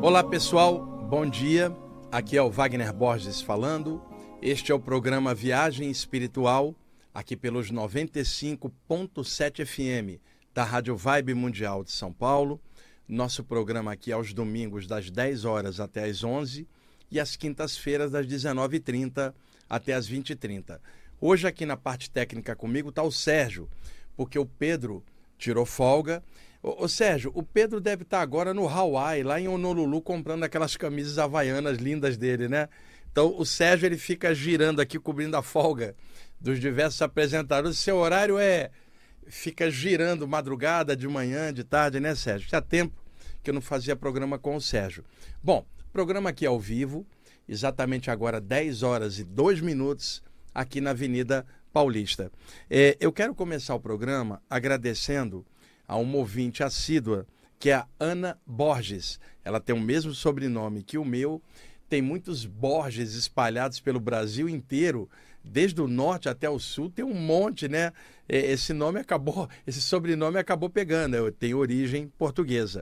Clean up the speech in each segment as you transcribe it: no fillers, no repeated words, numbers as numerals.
Olá pessoal, bom dia, aqui é o Wagner Borges falando, este é o programa Viagem Espiritual, aqui pelos 95.7 FM da Rádio Vibe Mundial de São Paulo, nosso programa aqui aos domingos das 10 horas até as 11 e às quintas-feiras das 19h30 até as 20h30. Hoje aqui na parte técnica comigo está o Sérgio, porque o Pedro tirou folga. Ô Sérgio, o Pedro deve estar agora no Hawaii, lá em Honolulu, comprando aquelas camisas havaianas lindas dele, né? Então o Sérgio ele fica girando aqui, cobrindo a folga dos diversos apresentadores. Seu horário fica girando madrugada, de manhã, de tarde, né, Sérgio? Tinha tempo que eu não fazia programa com o Sérgio. Bom, programa aqui ao vivo, exatamente agora 10 horas e 2 minutos, aqui na Avenida Paulista. Eu quero começar o programa agradecendo a uma ouvinte assídua, que é a Ana Borges. Ela tem o mesmo sobrenome que o meu, tem muitos Borges espalhados pelo Brasil inteiro, desde o norte até o sul, tem um monte, né? Esse sobrenome acabou pegando, tem origem portuguesa.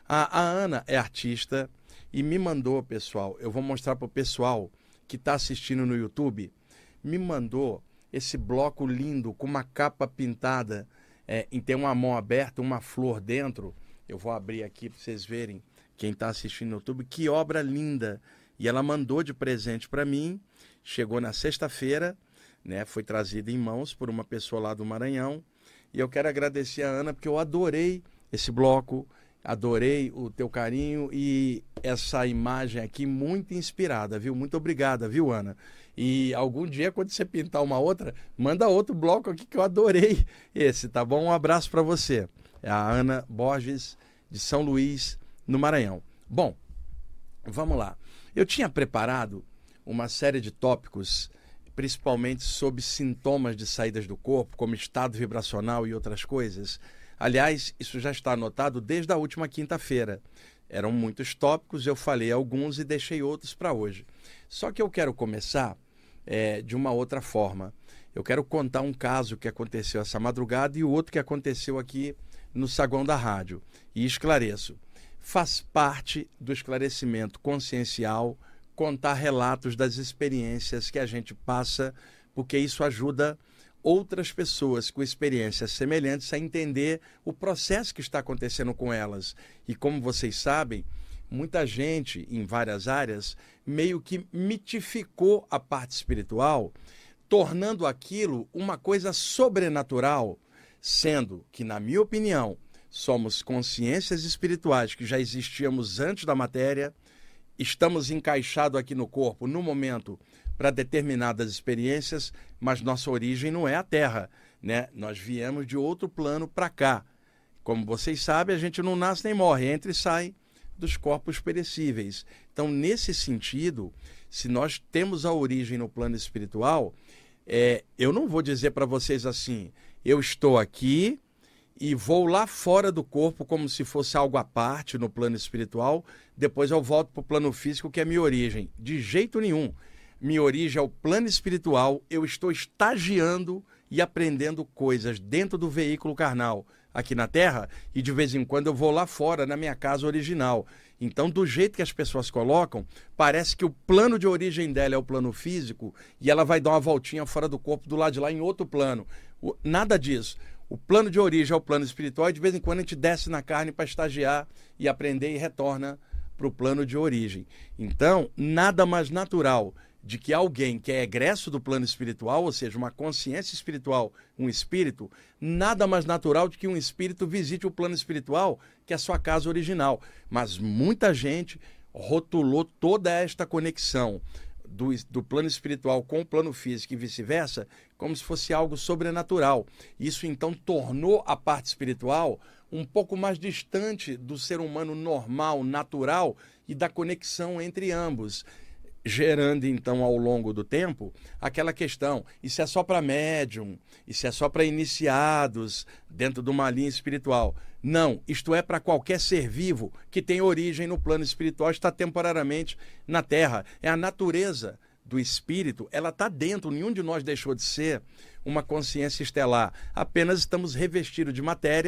A Ana é artista e me mandou, pessoal, eu vou mostrar para o pessoal que está assistindo no YouTube, me mandou esse bloco lindo, com uma capa pintada, e tem uma mão aberta, uma flor dentro. Eu vou abrir aqui para vocês verem, quem está assistindo no YouTube, que obra linda. E ela mandou de presente para mim, chegou na sexta-feira, né? Foi trazida em mãos por uma pessoa lá do Maranhão. E eu quero agradecer a Ana, porque eu adorei esse bloco, adorei o teu carinho e essa imagem aqui muito inspirada, viu? Muito obrigada, viu, Ana? E algum dia, quando você pintar uma outra, manda outro bloco aqui que eu adorei esse, tá bom? Um abraço para você. É a Ana Borges, de São Luís, no Maranhão. Bom, vamos lá. Eu tinha preparado uma série de tópicos, principalmente sobre sintomas de saídas do corpo, como estado vibracional e outras coisas. Aliás, isso já está anotado desde a última quinta-feira. Eram muitos tópicos, eu falei alguns e deixei outros para hoje. Só que eu quero começar de uma outra forma. Eu quero contar um caso que aconteceu essa madrugada e o outro que aconteceu aqui no saguão da rádio. E esclareço. Faz parte do esclarecimento consciencial contar relatos das experiências que a gente passa, porque isso ajuda outras pessoas com experiências semelhantes a entender o processo que está acontecendo com elas. E como vocês sabem, muita gente em várias áreas meio que mitificou a parte espiritual, tornando aquilo uma coisa sobrenatural, sendo que, na minha opinião, somos consciências espirituais que já existíamos antes da matéria, estamos encaixados aqui no corpo no momento para determinadas experiências, mas nossa origem não é a Terra, né? Nós viemos de outro plano para cá. Como vocês sabem, a gente não nasce nem morre, entra e sai dos corpos perecíveis. Então, nesse sentido, se nós temos a origem no plano espiritual, eu não vou dizer para vocês assim, eu estou aqui e vou lá fora do corpo como se fosse algo à parte no plano espiritual, depois eu volto para o plano físico, que é a minha origem. De jeito nenhum. Minha origem é o plano espiritual, eu estou estagiando e aprendendo coisas dentro do veículo carnal aqui na Terra, e de vez em quando eu vou lá fora, na minha casa original. Então, do jeito que as pessoas colocam, parece que o plano de origem dela é o plano físico e ela vai dar uma voltinha fora do corpo do lado de lá em outro plano. Nada disso. O plano de origem é o plano espiritual e de vez em quando a gente desce na carne para estagiar e aprender e retorna para o plano de origem. Então, nada mais natural de que alguém que é egresso do plano espiritual, ou seja, uma consciência espiritual, um espírito, nada mais natural de que um espírito visite o plano espiritual, que é a sua casa original. Mas muita gente rotulou toda esta conexão do plano espiritual com o plano físico e vice-versa, como se fosse algo sobrenatural. Isso, então, tornou a parte espiritual um pouco mais distante do ser humano normal, natural, e da conexão entre ambos, gerando, então, ao longo do tempo, aquela questão, isso é só para médium, isso é só para iniciados dentro de uma linha espiritual. Não, isto é para qualquer ser vivo que tem origem no plano espiritual, está temporariamente na Terra. É a natureza do espírito, ela está dentro, nenhum de nós deixou de ser uma consciência estelar. Apenas estamos revestidos de matéria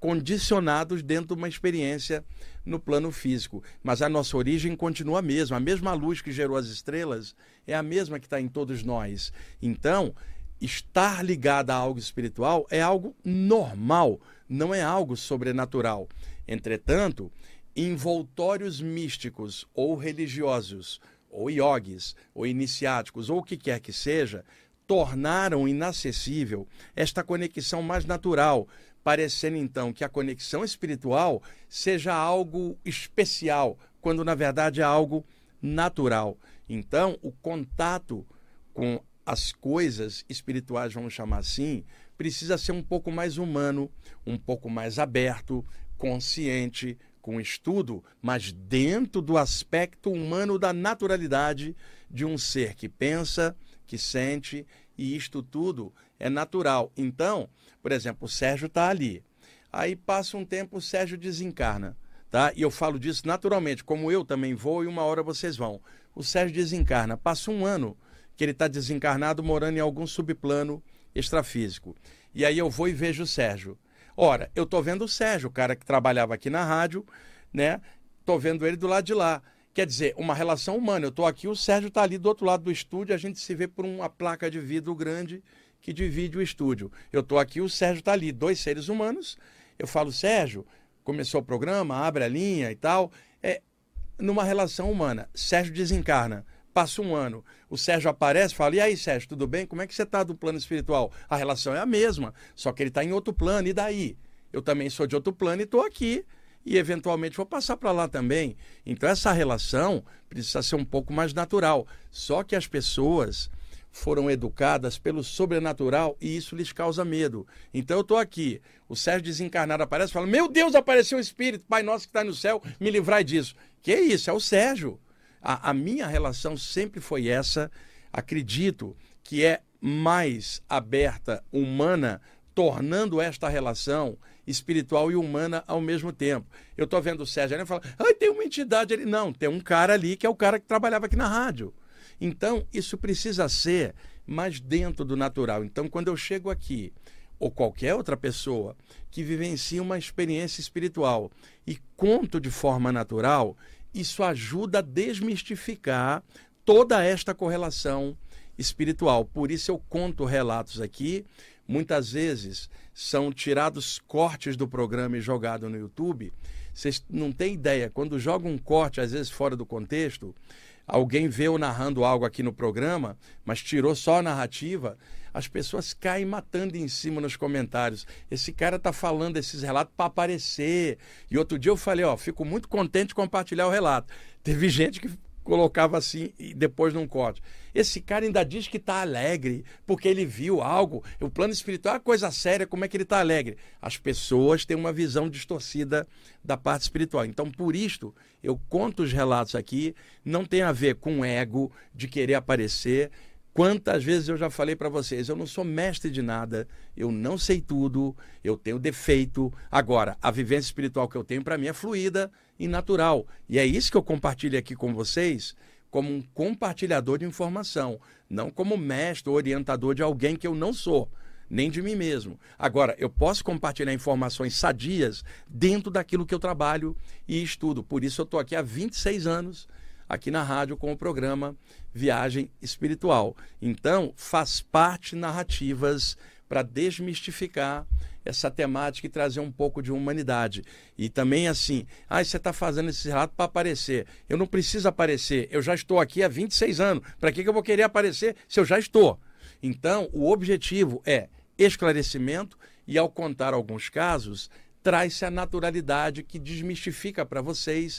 condicionados dentro de uma experiência no plano físico. Mas a nossa origem continua a mesma luz que gerou as estrelas é a mesma que está em todos nós. Então, estar ligado a algo espiritual é algo normal, não é algo sobrenatural. Entretanto, envoltórios místicos ou religiosos, ou iogues, ou iniciáticos, ou o que quer que seja, tornaram inacessível esta conexão mais natural, parecendo então que a conexão espiritual seja algo especial, quando na verdade é algo natural. Então, o contato com as coisas espirituais, vamos chamar assim, precisa ser um pouco mais humano, um pouco mais aberto, consciente, com estudo, mas dentro do aspecto humano da naturalidade de um ser que pensa, que sente, e isto tudo é natural. Então, por exemplo, o Sérgio está ali. Aí passa um tempo, o Sérgio desencarna, tá? E eu falo disso naturalmente, como eu também vou e uma hora vocês vão. O Sérgio desencarna, passa um ano que ele está desencarnado, morando em algum subplano extrafísico. E aí eu vou e vejo o Sérgio. Ora, eu estou vendo o Sérgio, o cara que trabalhava aqui na rádio, né? Estou vendo ele do lado de lá. Quer dizer, uma relação humana. Eu estou aqui, o Sérgio está ali do outro lado do estúdio, a gente se vê por uma placa de vidro grande que divide o estúdio. Eu estou aqui, o Sérgio está ali, dois seres humanos. Eu falo, Sérgio, começou o programa, abre a linha e tal. É numa relação humana. Sérgio desencarna. Passa um ano, o Sérgio aparece e fala, e aí, Sérgio, tudo bem? Como é que você está do plano espiritual? A relação é a mesma, só que ele está em outro plano, e daí? Eu também sou de outro plano e estou aqui, e eventualmente vou passar para lá também. Então essa relação precisa ser um pouco mais natural, só que as pessoas foram educadas pelo sobrenatural e isso lhes causa medo. Então eu estou aqui, o Sérgio desencarnado aparece e fala, meu Deus, apareceu um espírito, Pai nosso que está no céu, me livrai disso. Que é isso? É o Sérgio. A minha relação sempre foi essa, acredito que é mais aberta, humana, tornando esta relação espiritual e humana ao mesmo tempo. Eu estou vendo o Sérgio ali e falo, tem uma entidade ali. Não, tem um cara ali que é o cara que trabalhava aqui na rádio. Então, isso precisa ser mais dentro do natural. Então, quando eu chego aqui, ou qualquer outra pessoa que vivencia uma experiência espiritual e conto de forma natural, isso ajuda a desmistificar toda esta correlação espiritual. Por isso eu conto relatos aqui, muitas vezes são tirados cortes do programa e jogados no YouTube. Vocês não têm ideia, quando jogam um corte, às vezes fora do contexto, alguém vê eu narrando algo aqui no programa, mas tirou só a narrativa, as pessoas caem matando em cima nos comentários. Esse cara está falando esses relatos para aparecer. E outro dia eu falei, fico muito contente de compartilhar o relato. Teve gente que colocava assim e depois num corte. Esse cara ainda diz que está alegre porque ele viu algo. O plano espiritual é uma coisa séria, como é que ele está alegre? As pessoas têm uma visão distorcida da parte espiritual. Então, por isto, eu conto os relatos aqui, não tem a ver com ego de querer aparecer. Quantas vezes eu já falei para vocês, eu não sou mestre de nada, eu não sei tudo, eu tenho defeito. Agora, a vivência espiritual que eu tenho para mim é fluida e natural. E é isso que eu compartilho aqui com vocês, como um compartilhador de informação, não como mestre ou orientador de alguém que eu não sou, nem de mim mesmo. Agora, eu posso compartilhar informações sadias dentro daquilo que eu trabalho e estudo. Por isso eu estou aqui há 26 anos, aqui na rádio com o programa Viagem Espiritual. Então, faz parte narrativas para desmistificar essa temática e trazer um pouco de humanidade. E também assim, você está fazendo esse relato para aparecer. Eu não preciso aparecer, eu já estou aqui há 26 anos. Para que eu vou querer aparecer se eu já estou? Então, o objetivo é esclarecimento e, ao contar alguns casos, traz-se a naturalidade que desmistifica para vocês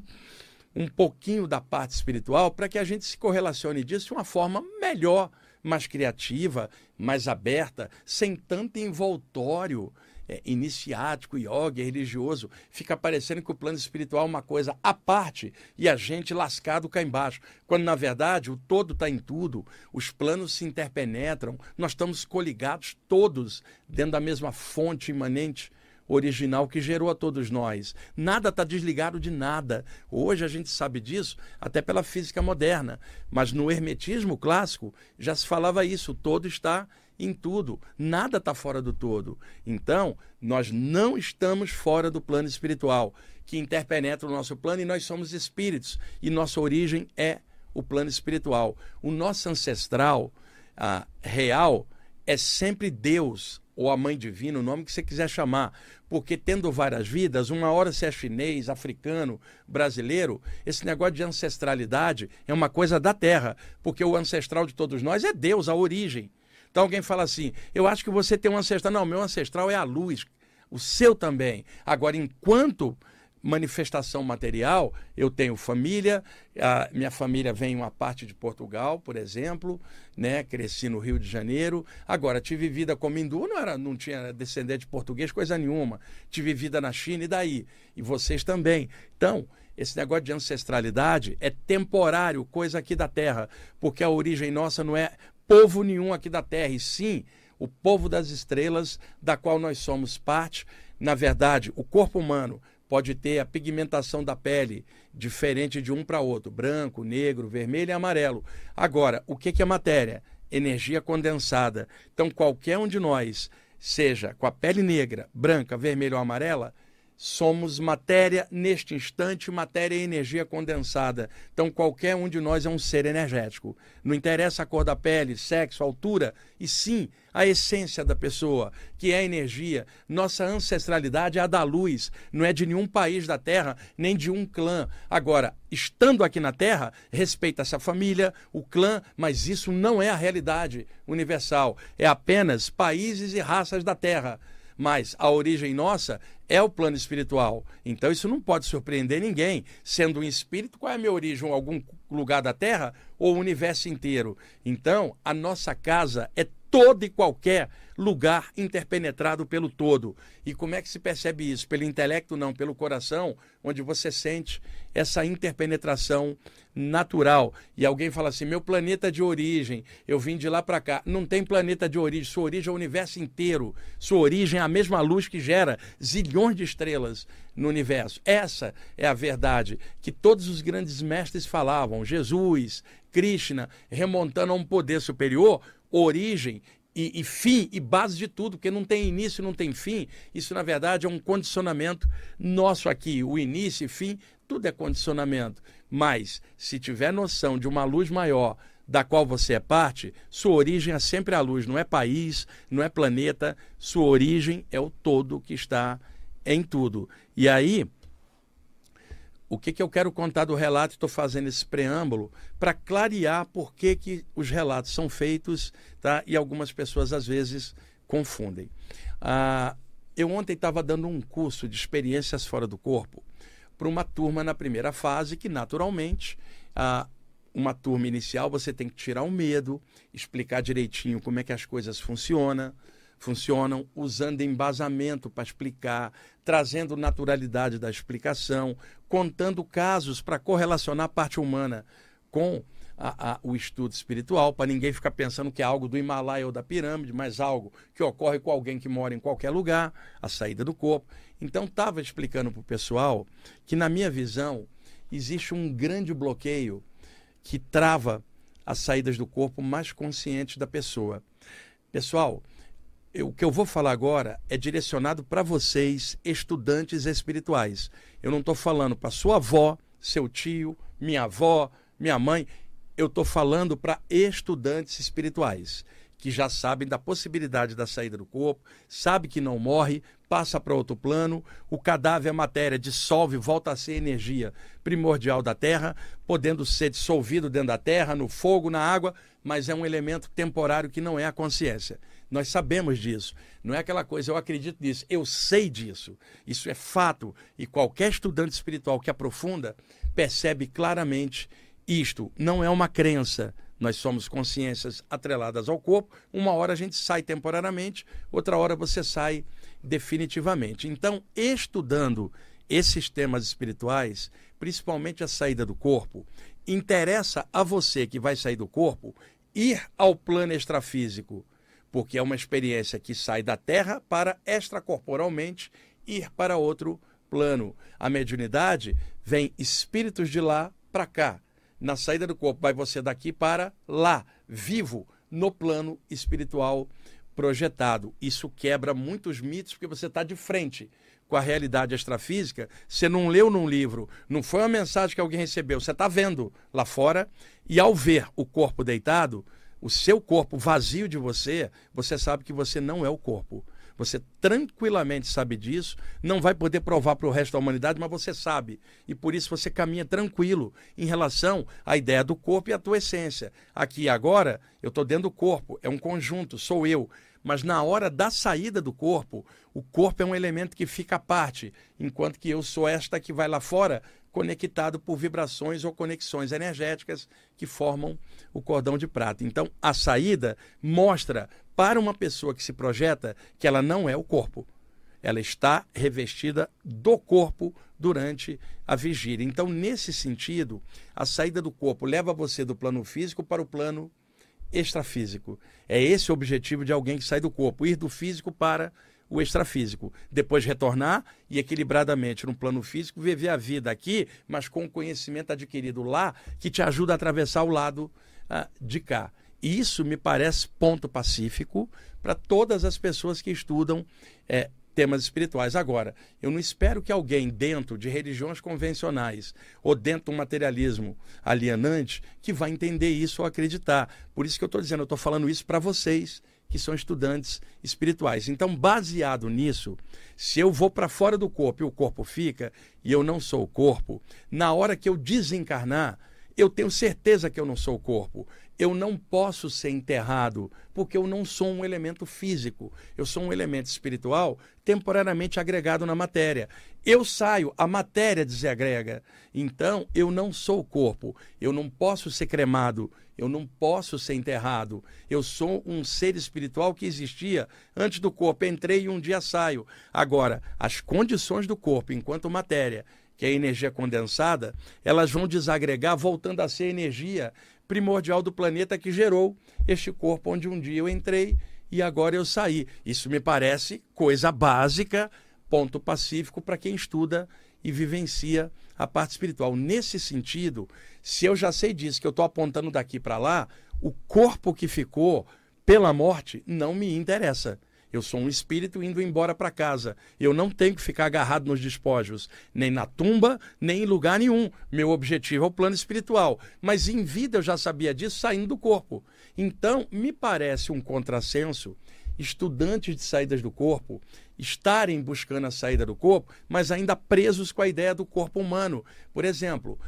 um pouquinho da parte espiritual para que a gente se correlacione disso de uma forma melhor, mais criativa, mais aberta, sem tanto envoltório iniciático, yoga, religioso. Fica parecendo que o plano espiritual é uma coisa à parte e a gente lascado cá embaixo, quando na verdade o todo está em tudo, os planos se interpenetram, nós estamos coligados todos dentro da mesma fonte imanente original que gerou a todos nós. Nada está desligado de nada. Hoje a gente sabe disso até pela física moderna, mas no hermetismo clássico já se falava isso, todo está em tudo. Nada está fora do todo. Então, nós não estamos fora do plano espiritual, que interpenetra o nosso plano, e nós somos espíritos. E nossa origem é o plano espiritual. O nosso ancestral real é sempre Deus, ou a Mãe Divina, o nome que você quiser chamar, porque tendo várias vidas, uma hora você é chinês, africano, brasileiro, esse negócio de ancestralidade é uma coisa da terra, porque o ancestral de todos nós é Deus, a origem. Então alguém fala assim, eu acho que você tem um ancestral. Não, meu ancestral é a luz, o seu também. Agora, enquanto manifestação material, eu tenho família, minha família vem uma parte de Portugal, por exemplo, né? Cresci no Rio de Janeiro. Agora, tive vida como hindu, não tinha descendente de português, coisa nenhuma. Tive vida na China, e daí? E vocês também. Então, esse negócio de ancestralidade é temporário, coisa aqui da Terra, porque a origem nossa não é povo nenhum aqui da Terra, e sim o povo das estrelas, da qual nós somos parte. Na verdade, o corpo humano pode ter a pigmentação da pele diferente de um para outro, branco, negro, vermelho e amarelo. Agora, o que é matéria? Energia condensada. Então, qualquer um de nós, seja com a pele negra, branca, vermelha ou amarela, somos matéria neste instante, matéria e energia condensada. Então, qualquer um de nós é um ser energético. Não interessa a cor da pele, sexo, altura, e sim a essência da pessoa, que é a energia. Nossa ancestralidade é a da luz, não é de nenhum país da Terra, nem de um clã. Agora, estando aqui na Terra, respeita-se a família, o clã, mas isso não é a realidade universal. É apenas países e raças da Terra. Mas a origem nossa é o plano espiritual. Então isso não pode surpreender ninguém. Sendo um espírito, qual é a minha origem? Algum lugar da Terra ou o universo inteiro? Então, a nossa casa é todo e qualquer lugar interpenetrado pelo todo. E como é que se percebe isso? Pelo intelecto? Não, pelo coração, onde você sente essa interpenetração natural. E alguém fala assim, meu planeta de origem, eu vim de lá para cá. Não tem planeta de origem, sua origem é o universo inteiro. Sua origem é a mesma luz que gera zilhões de estrelas no universo. Essa é a verdade que todos os grandes mestres falavam. Jesus, Krishna, remontando a um poder superior, origem e fim e base de tudo, porque não tem início, não tem fim. Isso, na verdade, é um condicionamento nosso aqui. O início e fim, tudo é condicionamento. Mas, se tiver noção de uma luz maior, da qual você é parte, sua origem é sempre a luz, não é país, não é planeta. Sua origem é o todo que está em tudo. E aí, o que eu quero contar do relato? Estou fazendo esse preâmbulo para clarear por que os relatos são feitos, tá? E algumas pessoas, às vezes, confundem. Eu ontem estava dando um curso de experiências fora do corpo para uma turma na primeira fase, que, naturalmente, uma turma inicial, você tem que tirar o medo, explicar direitinho como é que as coisas funcionam, usando embasamento para explicar, trazendo naturalidade da explicação, contando casos para correlacionar a parte humana com o estudo espiritual, para ninguém ficar pensando que é algo do Himalaia ou da pirâmide, mas algo que ocorre com alguém que mora em qualquer lugar, a saída do corpo. Então, estava explicando para o pessoal que, na minha visão, existe um grande bloqueio que trava as saídas do corpo mais conscientes da pessoa. Pessoal, o que eu vou falar agora é direcionado para vocês, estudantes espirituais. Eu não estou falando para sua avó, seu tio, minha avó, minha mãe. Eu estou falando para estudantes espirituais, que já sabem da possibilidade da saída do corpo, sabe que não morre, passa para outro plano, o cadáver é matéria, dissolve, volta a ser energia primordial da Terra, podendo ser dissolvido dentro da Terra, no fogo, na água, mas é um elemento temporário que não é a consciência. Nós sabemos disso. Não é aquela coisa, eu acredito nisso, eu sei disso. Isso é fato. E qualquer estudante espiritual que aprofunda percebe claramente isto. Não é uma crença. Nós somos consciências atreladas ao corpo. Uma hora a gente sai temporariamente, outra hora você sai definitivamente. Então, estudando esses temas espirituais, principalmente a saída do corpo, interessa a você que vai sair do corpo ir ao plano extrafísico, porque é uma experiência que sai da Terra para extracorporalmente ir para outro plano. A mediunidade vem espíritos de lá para cá. Na saída do corpo vai você daqui para lá, vivo, no plano espiritual projetado. Isso quebra muitos mitos, porque você está de frente com a realidade extrafísica. Você não leu num livro, não foi uma mensagem que alguém recebeu, você está vendo lá fora, e ao ver o corpo deitado, o seu corpo vazio de você, você sabe que você não é o corpo. Você tranquilamente sabe disso, não vai poder provar para o resto da humanidade, mas você sabe. E por isso você caminha tranquilo em relação à ideia do corpo e à tua essência. Aqui e agora, eu estou dentro do corpo, é um conjunto, sou eu. Mas na hora da saída do corpo, o corpo é um elemento que fica à parte, enquanto que eu sou esta que vai lá fora, conectado por vibrações ou conexões energéticas que formam o cordão de prata. Então, a saída mostra para uma pessoa que se projeta que ela não é o corpo. Ela está revestida do corpo durante a vigília. Então, nesse sentido, a saída do corpo leva você do plano físico para o plano extrafísico. É esse o objetivo de alguém que sai do corpo, ir do físico para o extrafísico, depois retornar e equilibradamente no plano físico viver a vida aqui, mas com o conhecimento adquirido lá, que te ajuda a atravessar o lado de cá. Isso me parece ponto pacífico para todas as pessoas que estudam temas espirituais. Agora, eu não espero que alguém dentro de religiões convencionais ou dentro do materialismo alienante que vai entender isso ou acreditar. Por isso que eu estou dizendo, eu estou falando isso para vocês que são estudantes espirituais. Então, baseado nisso, se eu vou para fora do corpo e o corpo fica, e eu não sou o corpo, na hora que eu desencarnar, eu tenho certeza que eu não sou o corpo. Eu não posso ser enterrado, porque eu não sou um elemento físico. Eu sou um elemento espiritual temporariamente agregado na matéria. Eu saio, a matéria desagrega. Então, eu não sou o corpo. Eu não posso ser cremado. Eu não posso ser enterrado. Eu sou um ser espiritual que existia antes do corpo. Entrei e um dia saio. Agora, as condições do corpo, enquanto matéria, que é a energia condensada, elas vão desagregar, voltando a ser energia primordial do planeta que gerou este corpo onde um dia eu entrei e agora eu saí. Isso me parece coisa básica, ponto pacífico para quem estuda e vivencia a parte espiritual. Nesse sentido, se eu já sei disso, que eu estou apontando daqui para lá, o corpo que ficou pela morte não me interessa. Eu sou um espírito indo embora para casa. Eu não tenho que ficar agarrado nos despojos, nem na tumba, nem em lugar nenhum. Meu objetivo é o plano espiritual. Mas em vida eu já sabia disso saindo do corpo. Então, me parece um contrassenso estudantes de saídas do corpo estarem buscando a saída do corpo, mas ainda presos com a ideia do corpo humano. Por exemplo,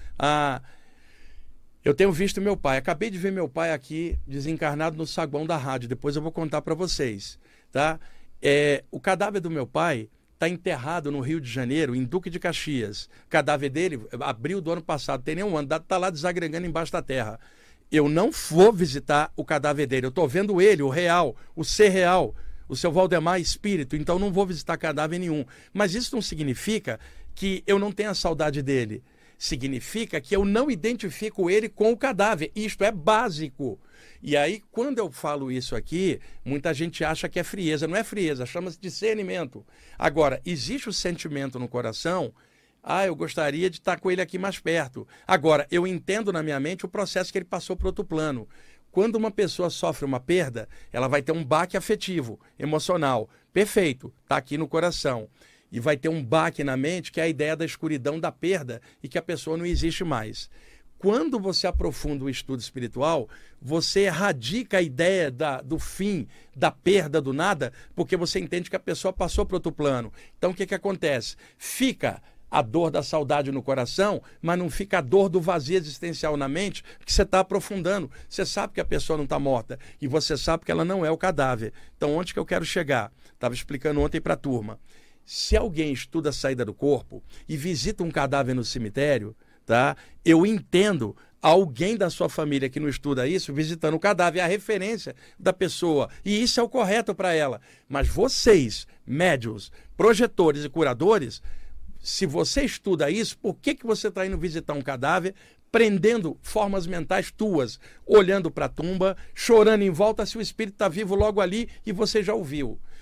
eu tenho visto meu pai, acabei de ver meu pai aqui desencarnado no saguão da rádio, depois eu vou contar para vocês. Tá? O cadáver do meu pai está enterrado no Rio de Janeiro, em Duque de Caxias. O cadáver dele, abril do ano passado, tem nem um ano, está lá desagregando embaixo da terra. Eu não vou visitar o cadáver dele, eu estou vendo ele, o real, o ser real, o seu Valdemar espírito, então não vou visitar cadáver nenhum. Mas isso não significa que eu não tenha saudade dele. Significa que eu não identifico ele com o cadáver. Isto é básico. E aí, quando eu falo isso aqui, muita gente acha que é frieza. Não é frieza, chama-se discernimento. Agora, existe o sentimento no coração, eu gostaria de estar com ele aqui mais perto. Agora, eu entendo na minha mente o processo que ele passou para outro plano. Quando uma pessoa sofre uma perda, ela vai ter um baque afetivo, emocional. Perfeito, está aqui no coração. E vai ter um baque na mente, que é a ideia da escuridão da perda e que a pessoa não existe mais. Quando você aprofunda o estudo espiritual, você erradica a ideia do fim, da perda, do nada, porque você entende que a pessoa passou para outro plano. Então, o que acontece? Fica a dor da saudade no coração, mas não fica a dor do vazio existencial na mente, que você está aprofundando. Você sabe que a pessoa não está morta e você sabe que ela não é o cadáver. Então, onde que eu quero chegar? Estava explicando ontem para a turma. Se alguém estuda a saída do corpo e visita um cadáver no cemitério, tá? Eu entendo alguém da sua família que não estuda isso visitando o cadáver, é a referência da pessoa. E isso é o correto para ela. Mas vocês, médiuns, projetores e curadores, se você estuda isso, por que você está indo visitar um cadáver, prendendo formas mentais tuas, olhando para a tumba, chorando em volta se o espírito está vivo logo ali e você já ouviu?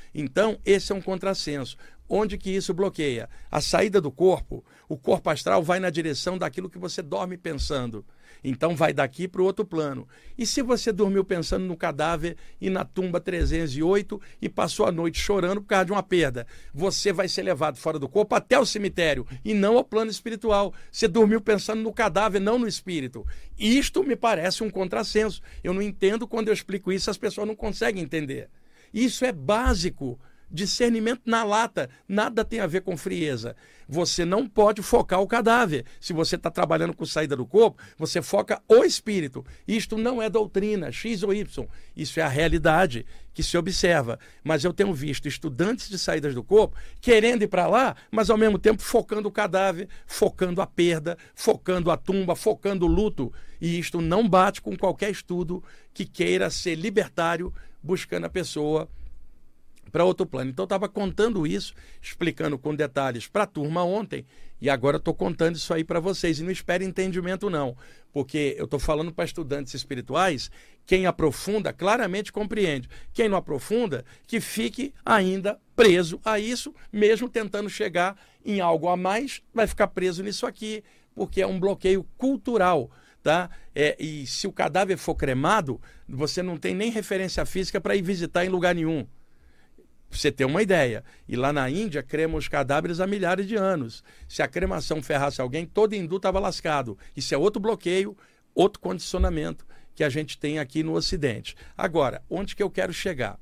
Então, esse é um contrassenso. Onde que isso bloqueia? A saída do corpo, o corpo astral vai na direção daquilo que você dorme pensando. Então vai daqui para o outro plano. E se você dormiu pensando no cadáver e na tumba 308 e passou a noite chorando por causa de uma perda, você vai ser levado fora do corpo até o cemitério e não ao plano espiritual. Você dormiu pensando no cadáver, não no espírito. Isto me parece um contrassenso. Eu não entendo quando eu explico isso, as pessoas não conseguem entender. Isso é básico. Discernimento na lata, nada tem a ver com frieza. Você não pode focar o cadáver. Se você está trabalhando com saída do corpo, você foca o espírito. Isto não é doutrina, X ou Y. Isso é a realidade que se observa. Mas eu tenho visto estudantes de saídas do corpo querendo ir para lá, mas ao mesmo tempo focando o cadáver, focando a perda, focando a tumba, focando o luto. E isto não bate com qualquer estudo que queira ser libertário, buscando a pessoa para outro plano. Então eu estava contando isso, explicando com detalhes para a turma ontem, e agora estou contando isso aí para vocês. E não espere entendimento não, porque eu estou falando para estudantes espirituais, quem aprofunda claramente compreende. Quem não aprofunda, que fique ainda preso a isso, mesmo tentando chegar em algo a mais, vai ficar preso nisso aqui, porque é um bloqueio cultural. Tá? E se o cadáver for cremado, você não tem nem referência física para ir visitar em lugar nenhum. Pra você ter uma ideia. E lá na Índia, cremam os cadáveres há milhares de anos. Se a cremação ferrasse alguém, todo hindu estava lascado. Isso é outro bloqueio, outro condicionamento que a gente tem aqui no Ocidente. Agora, onde que eu quero chegar?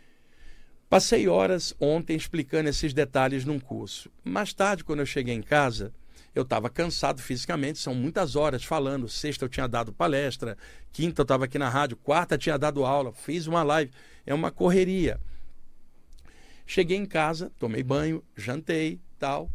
Passei horas ontem explicando esses detalhes num curso. Mais tarde, quando eu cheguei em casa, eu estava cansado fisicamente, são muitas horas falando. Sexta eu tinha dado palestra, quinta eu estava aqui na rádio, quarta eu tinha dado aula, fiz uma live. É uma correria. Cheguei em casa, tomei banho, jantei, tal.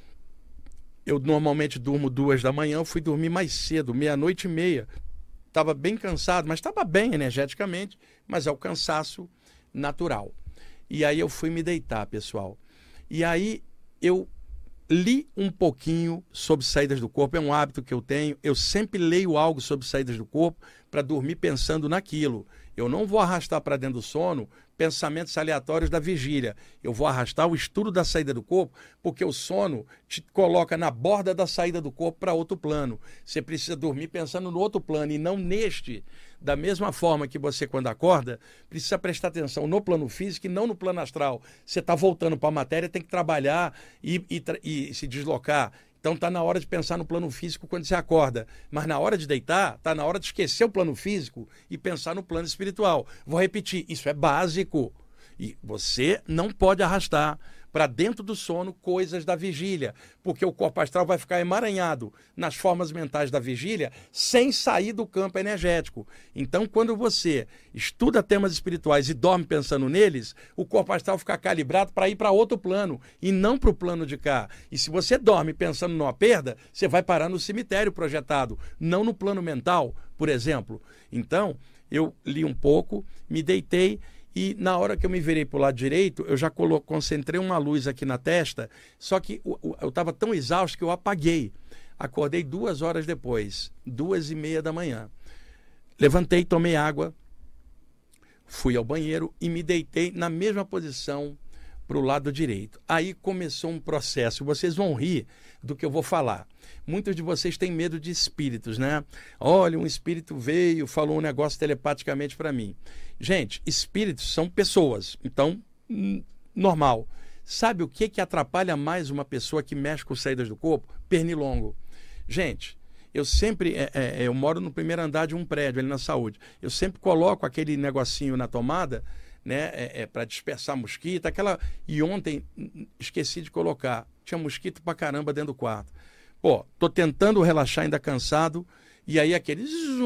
Eu normalmente durmo 2 da manhã, eu fui dormir mais cedo, 00:30. Estava bem cansado, mas estava bem energeticamente, mas é o cansaço natural. E aí eu fui me deitar, pessoal. E aí eu li um pouquinho sobre saídas do corpo, é um hábito que eu tenho. Eu sempre leio algo sobre saídas do corpo para dormir pensando naquilo. Eu não vou arrastar para dentro do sono pensamentos aleatórios da vigília. Eu vou arrastar o estudo da saída do corpo, porque o sono te coloca na borda da saída do corpo para outro plano. Você precisa dormir pensando no outro plano e não neste. Da mesma forma que você, quando acorda, precisa prestar atenção no plano físico e não no plano astral. Você está voltando para a matéria, tem que trabalhar e se deslocar. Então está na hora de pensar no plano físico quando você acorda. Mas na hora de deitar, está na hora de esquecer o plano físico e pensar no plano espiritual. Vou repetir, isso é básico. E você não pode arrastar para dentro do sono coisas da vigília, porque o corpo astral vai ficar emaranhado nas formas mentais da vigília sem sair do campo energético. Então, quando você estuda temas espirituais e dorme pensando neles, o corpo astral fica calibrado para ir para outro plano e não para o plano de cá. E se você dorme pensando numa perda, você vai parar no cemitério projetado, não no plano mental, por exemplo. Então, eu li um pouco, me deitei. E na hora que eu me virei para o lado direito, eu já concentrei uma luz aqui na testa, só que eu estava tão exausto que eu apaguei. Acordei 2 horas depois, 2:30 da manhã. Levantei, tomei água, fui ao banheiro e me deitei na mesma posição para o lado direito. Aí começou um processo. Vocês vão rir do que eu vou falar. Muitos de vocês têm medo de espíritos, né? Olha, um espírito veio, falou um negócio telepaticamente para mim. Gente, espíritos são pessoas, então, normal. Sabe o que atrapalha mais uma pessoa que mexe com saídas do corpo? Pernilongo. Gente, eu sempre, eu moro no primeiro andar de um prédio ali na Saúde. Eu sempre coloco aquele negocinho na tomada, né, para dispersar mosquito, e ontem esqueci de colocar. Tinha mosquito pra caramba dentro do quarto. Pô, tô tentando relaxar, ainda cansado, e aí aquele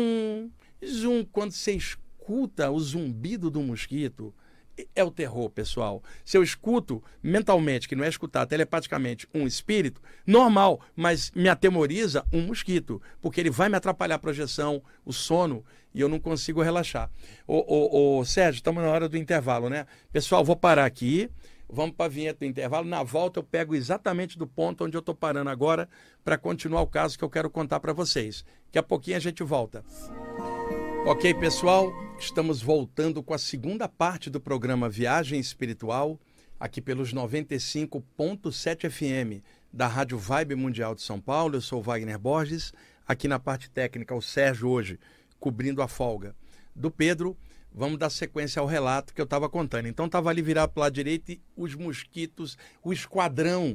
zum, quando você escuta o zumbido do mosquito, é o terror, pessoal. Se eu escuto mentalmente, que não é escutar telepaticamente um espírito, normal, mas me atemoriza um mosquito, porque ele vai me atrapalhar a projeção, o sono, e eu não consigo relaxar. Sérgio, estamos na hora do intervalo, né? Pessoal, vou parar aqui, vamos para a vinheta do intervalo. Na volta eu pego exatamente do ponto onde eu estou parando agora para continuar o caso que eu quero contar para vocês. Daqui a pouquinho a gente volta. Ok, pessoal, Estamos voltando com a segunda parte do programa Viagem Espiritual, aqui pelos 95.7 FM da Rádio Vibe Mundial de São Paulo. Eu sou o Wagner Borges, aqui na parte técnica o Sérgio hoje, cobrindo a folga do Pedro. Vamos dar sequência ao relato que eu estava contando. Então estava ali virado para o lado direito e os mosquitos, o esquadrão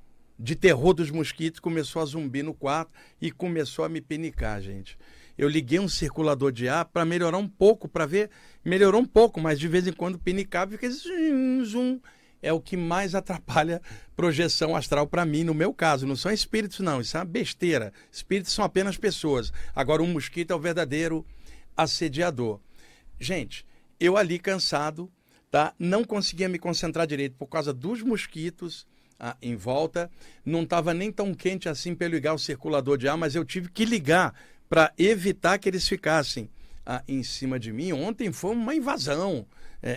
de terror dos mosquitos começou a zumbir no quarto e começou a me penicar, gente. Eu liguei um circulador de ar para melhorar um pouco, para ver, melhorou um pouco, mas de vez em quando pinicava e fica zoom. É o que mais atrapalha projeção astral para mim, no meu caso. Não são espíritos, não, isso é uma besteira. Espíritos são apenas pessoas. Agora, um mosquito é o verdadeiro assediador. Gente, eu ali cansado, tá? Não conseguia me concentrar direito por causa dos mosquitos em volta. Não estava nem tão quente assim para ligar o circulador de ar, mas eu tive que ligar para evitar que eles ficassem em cima de mim. Ontem foi uma invasão,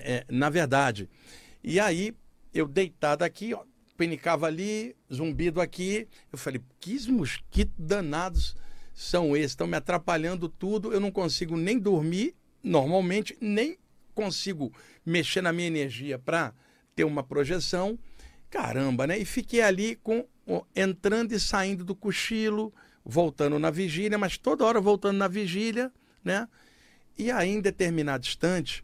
na verdade. E aí, eu deitado aqui, ó, penicava ali, zumbido aqui. Eu falei, que mosquitos danados são esses? Estão me atrapalhando tudo. Eu não consigo nem dormir normalmente, nem consigo mexer na minha energia para ter uma projeção. Caramba, né? E fiquei ali entrando e saindo do cochilo, voltando na vigília, mas toda hora voltando na vigília, né? E aí, em determinado instante,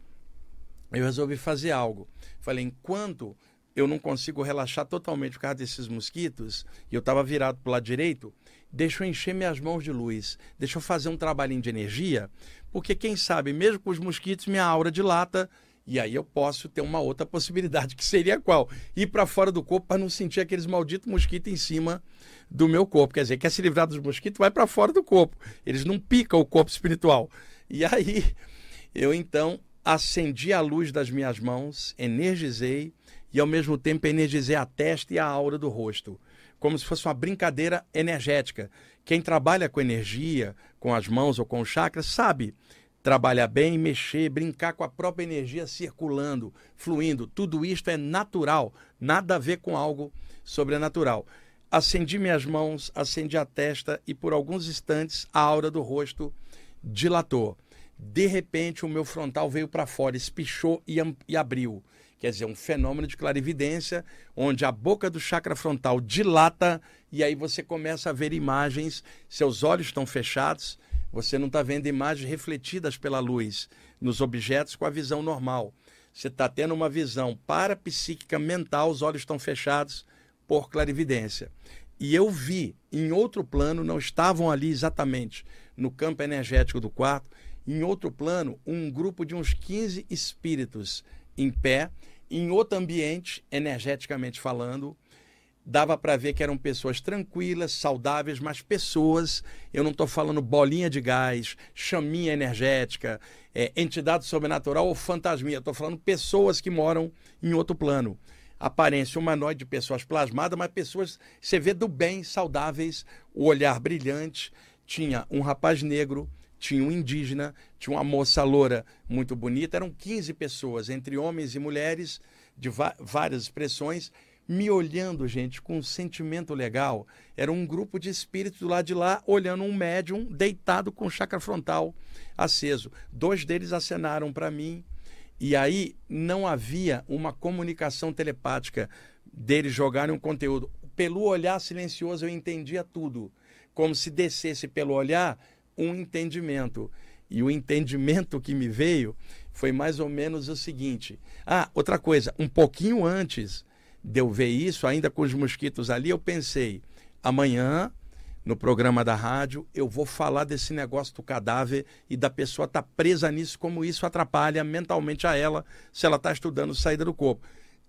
eu resolvi fazer algo. Falei, enquanto eu não consigo relaxar totalmente por causa desses mosquitos, e eu estava virado para o lado direito, deixa eu encher minhas mãos de luz, deixa eu fazer um trabalhinho de energia, porque quem sabe, mesmo com os mosquitos, minha aura dilata, e aí eu posso ter uma outra possibilidade, que seria qual? Ir para fora do corpo para não sentir aqueles malditos mosquitos em cima do meu corpo. Quer dizer, quer se livrar dos mosquitos, vai para fora do corpo. Eles não picam o corpo espiritual. E aí, eu então acendi a luz das minhas mãos, energizei e ao mesmo tempo energizei a testa e a aura do rosto. Como se fosse uma brincadeira energética. Quem trabalha com energia, com as mãos ou com o chakra, sabe trabalhar bem, mexer, brincar com a própria energia circulando, fluindo. Tudo isto é natural, nada a ver com algo sobrenatural. Acendi minhas mãos, acendi a testa e por alguns instantes a aura do rosto dilatou. De repente o meu frontal veio para fora, espichou e abriu. Quer dizer, um fenômeno de clarividência, onde a boca do chakra frontal dilata e aí você começa a ver imagens, seus olhos estão fechados, você não está vendo imagens refletidas pela luz nos objetos com a visão normal. Você está tendo uma visão parapsíquica mental, os olhos estão fechados por clarividência. E eu vi, em outro plano, não estavam ali exatamente no campo energético do quarto, em outro plano, um grupo de uns 15 espíritos em pé, em outro ambiente, energeticamente falando. Dava para ver que eram pessoas tranquilas, saudáveis, mas pessoas, eu não estou falando bolinha de gás, chaminha energética, entidade sobrenatural ou fantasminha, estou falando pessoas que moram em outro plano. Aparência humanoide de pessoas plasmadas, mas pessoas, você vê do bem, saudáveis, o olhar brilhante. Tinha um rapaz negro, tinha um indígena, tinha uma moça loura muito bonita, eram 15 pessoas, entre homens e mulheres, de várias expressões, me olhando, gente, com um sentimento legal. Era um grupo de espíritos do lado de lá, olhando um médium deitado com o chakra frontal aceso. 2 deles acenaram para mim, e aí não havia uma comunicação telepática deles jogarem um conteúdo. Pelo olhar silencioso eu entendia tudo, como se descesse pelo olhar um entendimento. E o entendimento que me veio foi mais ou menos o seguinte. Outra coisa, um pouquinho antes de eu ver isso, ainda com os mosquitos ali, eu pensei, amanhã, no programa da rádio, eu vou falar desse negócio do cadáver e da pessoa estar presa nisso, como isso atrapalha mentalmente a ela, se ela está estudando saída do corpo.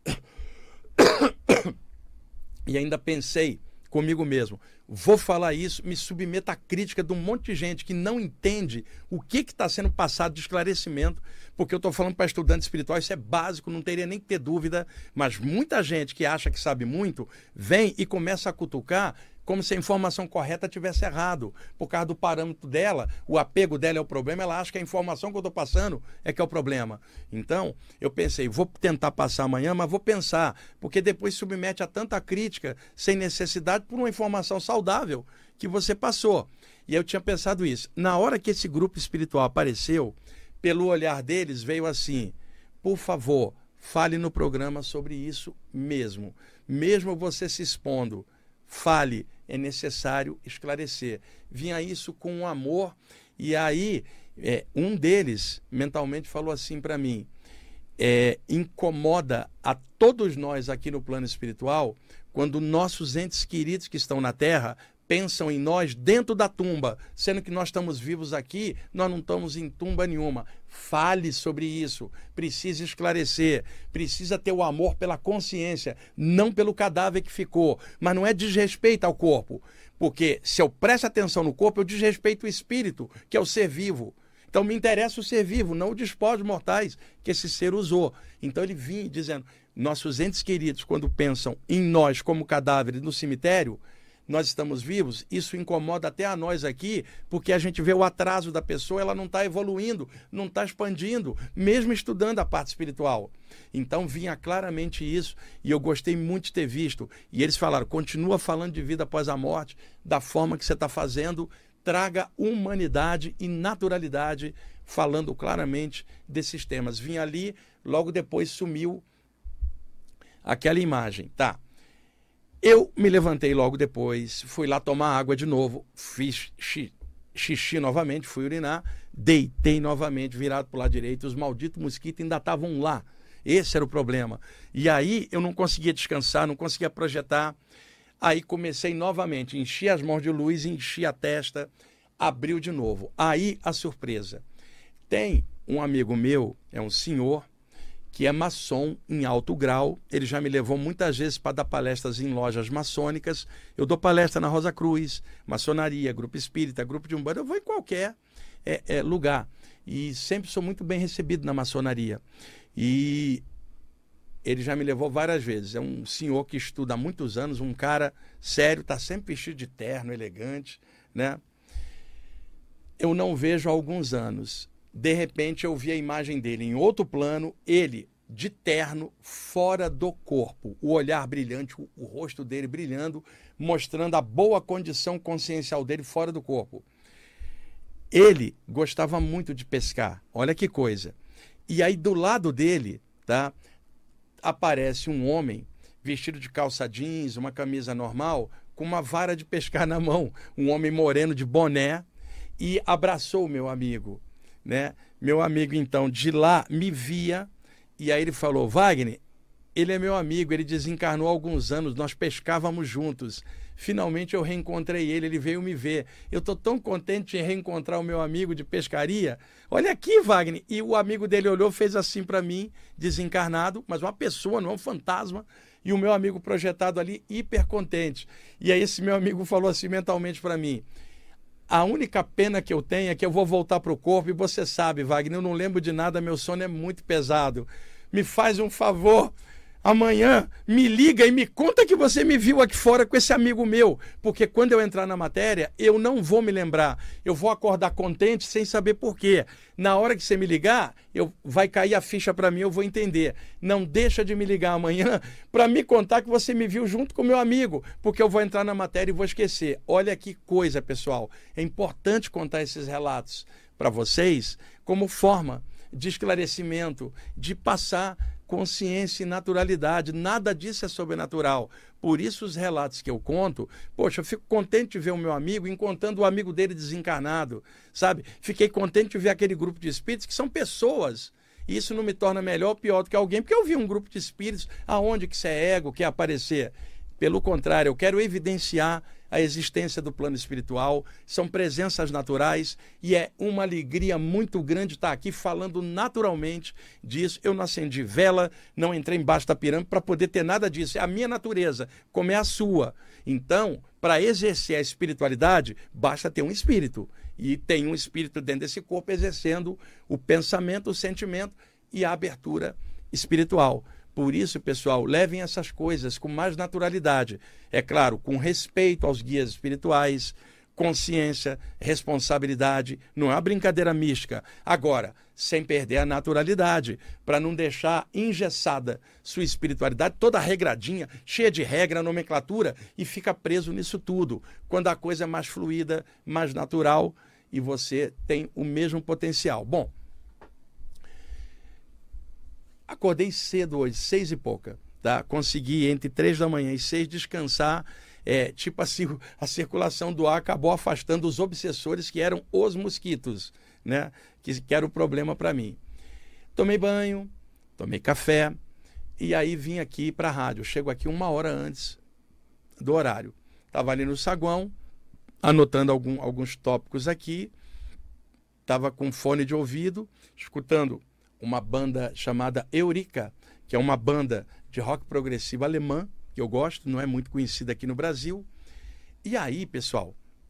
E ainda pensei comigo mesmo, vou falar isso, me submeto à crítica de um monte de gente que não entende o que está sendo passado de esclarecimento, porque eu estou falando para estudante espiritual, isso é básico, não teria nem que ter dúvida, mas muita gente que acha que sabe muito, vem e começa a cutucar como se a informação correta tivesse errado. Por causa do parâmetro dela, o apego dela é o problema, ela acha que a informação que eu estou passando é que é o problema. Então, eu pensei, vou tentar passar amanhã, mas vou pensar, porque depois submete a tanta crítica, sem necessidade, por uma informação saudável que você passou. E eu tinha pensado isso. Na hora que esse grupo espiritual apareceu, pelo olhar deles, veio assim: por favor, fale no programa sobre isso mesmo. Mesmo você se expondo, fale, é necessário esclarecer. Vinha isso com um amor, e aí um deles mentalmente falou assim para mim: incomoda a todos nós aqui no plano espiritual quando nossos entes queridos que estão na Terra pensam em nós dentro da tumba, sendo que nós estamos vivos aqui, nós não estamos em tumba nenhuma. Fale sobre isso, precisa esclarecer, precisa ter o amor pela consciência, não pelo cadáver que ficou, mas não é desrespeito ao corpo, porque se eu presto atenção no corpo, eu desrespeito o espírito, que é o ser vivo. Então me interessa o ser vivo, não o despojos mortais que esse ser usou. Então ele vinha dizendo, nossos entes queridos, quando pensam em nós como cadáveres no cemitério, nós estamos vivos, isso incomoda até a nós aqui, porque a gente vê o atraso da pessoa, ela não está evoluindo, não está expandindo, mesmo estudando a parte espiritual. Então vinha claramente isso, e eu gostei muito de ter visto. E eles falaram, continua falando de vida após a morte, da forma que você está fazendo, traga humanidade e naturalidade, falando claramente desses temas. Vinha ali, logo depois sumiu aquela imagem, tá? Eu me levantei logo depois, fui lá tomar água de novo, fiz xixi novamente, fui urinar, deitei novamente, virado para o lado direito, os malditos mosquitos ainda estavam lá. Esse era o problema. E aí eu não conseguia descansar, não conseguia projetar. Aí comecei novamente, enchi as mãos de luz, enchi a testa, abriu de novo. Aí a surpresa. Tem um amigo meu, é um senhor, que é maçom em alto grau. Ele já me levou muitas vezes para dar palestras em lojas maçônicas. Eu dou palestra na Rosa Cruz, maçonaria, grupo espírita, grupo de umbanda. Eu vou em qualquer lugar. E sempre sou muito bem recebido na maçonaria. E ele já me levou várias vezes. É um senhor que estuda há muitos anos, um cara sério, está sempre vestido de terno, elegante, né? Eu não vejo há alguns anos. De repente eu vi a imagem dele em outro plano, ele de terno, fora do corpo, o olhar brilhante, o rosto dele brilhando, mostrando a boa condição consciencial dele fora do corpo. Ele gostava muito de pescar, olha que coisa. E aí do lado dele, tá, aparece um homem vestido de calça jeans, uma camisa normal, com uma vara de pescar na mão, um homem moreno de boné, e abraçou o meu amigo. Né? Meu amigo, então, de lá me via, e aí ele falou, Wagner, ele é meu amigo, ele desencarnou há alguns anos, nós pescávamos juntos. Finalmente eu reencontrei ele, ele veio me ver. Eu estou tão contente em reencontrar o meu amigo de pescaria. Olha aqui, Wagner. E o amigo dele olhou, fez assim para mim, desencarnado, mas uma pessoa, não é um fantasma. E o meu amigo projetado ali, hiper contente. E aí esse meu amigo falou assim mentalmente para mim, a única pena que eu tenho é que eu vou voltar para o corpo, e você sabe, Wagner, eu não lembro de nada, meu sono é muito pesado. Me faz um favor, amanhã me liga e me conta que você me viu aqui fora com esse amigo meu, porque quando eu entrar na matéria, eu não vou me lembrar. Eu vou acordar contente sem saber por quê. Na hora que você me ligar, vai cair a ficha para mim, eu vou entender. Não deixa de me ligar amanhã para me contar que você me viu junto com meu amigo, porque eu vou entrar na matéria e vou esquecer. Olha que coisa, pessoal. É importante contar esses relatos para vocês como forma de esclarecimento, de passar consciência e naturalidade. Nada disso é sobrenatural. Por isso os relatos que eu conto, poxa, eu fico contente de ver o meu amigo encontrando o amigo dele desencarnado, sabe? Fiquei contente de ver aquele grupo de espíritos que são pessoas. E isso não me torna melhor ou pior do que alguém, porque eu vi um grupo de espíritos aonde que isso é ego, quer aparecer. Pelo contrário, eu quero evidenciar a existência do plano espiritual, são presenças naturais e é uma alegria muito grande estar aqui falando naturalmente disso. Eu não acendi vela, não entrei embaixo da pirâmide para poder ter nada disso. É a minha natureza, como é a sua. Então, para exercer a espiritualidade, basta ter um espírito. E tem um espírito dentro desse corpo exercendo o pensamento, o sentimento e a abertura espiritual. Por isso, pessoal, levem essas coisas com mais naturalidade. É claro, com respeito aos guias espirituais, consciência, responsabilidade. Não é uma brincadeira mística. Agora, sem perder a naturalidade, para não deixar engessada sua espiritualidade, toda regradinha, cheia de regra, nomenclatura, e fica preso nisso tudo. Quando a coisa é mais fluida, mais natural, e você tem o mesmo potencial. Bom, Acordei cedo hoje, 6 e pouca, tá? Consegui entre 3 da manhã e 6 descansar. Tipo assim, a circulação do ar acabou afastando os obsessores que eram os mosquitos, né? Que era o problema para mim. Tomei banho, tomei café e aí vim aqui para a rádio. Chego aqui 1 hora antes do horário. Estava ali no saguão, anotando alguns tópicos aqui. Estava com fone de ouvido, escutando uma banda chamada Eurica, que é uma banda de rock progressivo alemã, que eu gosto, não é muito conhecida aqui no Brasil. E aí, pessoal,